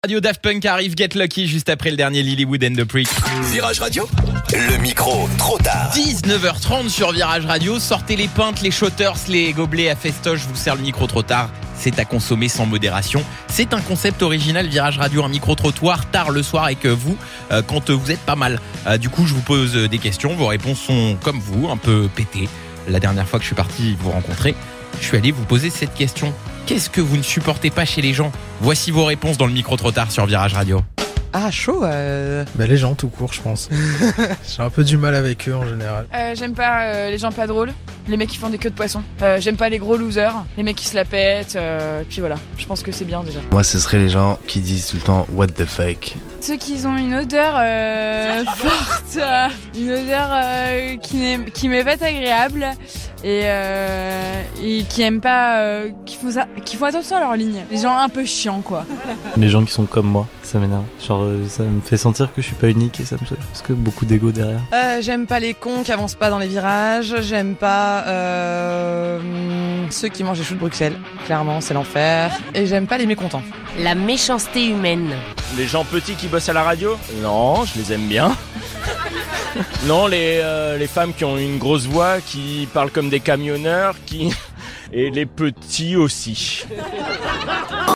Radio Daft Punk arrive, Get Lucky, juste après le dernier Lilywood and the Prick. Virage Radio, le micro trop tard. 19h30 sur Virage Radio, sortez les pintes, les shotters, les gobelets à festoche, je vous sers le micro trop tard. C'est à consommer sans modération. C'est un concept original Virage Radio, un micro-trottoir tard le soir avec vous, quand vous êtes pas mal. Du coup, je vous pose des questions, vos réponses sont comme vous, un peu pétées. La dernière fois que je suis parti vous rencontrer, je suis allé vous poser cette question. Qu'est-ce que vous ne supportez pas chez les gens ? Voici vos réponses dans le micro trop tard sur Virage Radio. Ah, chaud. Les gens tout court, je pense. J'ai un peu du mal avec eux en général. J'aime pas les gens pas drôles, les mecs qui font des queues de poisson. J'aime pas les gros losers, les mecs qui se la pètent. Puis voilà, je pense que c'est bien déjà. Moi, ce serait les gens qui disent tout le temps what the fuck. Ceux qui ont une odeur forte, une odeur qui m'est pas agréable et qui aiment pas, qui font attention à leur ligne. Les gens un peu chiants quoi. Les gens qui sont comme moi, ça m'énerve. Genre ça me fait sentir que je suis pas unique et ça me saoule. Parce que beaucoup d'ego derrière. J'aime pas les cons qui avancent pas dans les virages. J'aime pas ceux qui mangent des choux de Bruxelles. Clairement, c'est l'enfer. Et j'aime pas les mécontents. La méchanceté humaine. Les gens petits qui bossent à la radio ? Non, je les aime bien. Non, les femmes qui ont une grosse voix, qui parlent comme des camionneurs, et les petits aussi.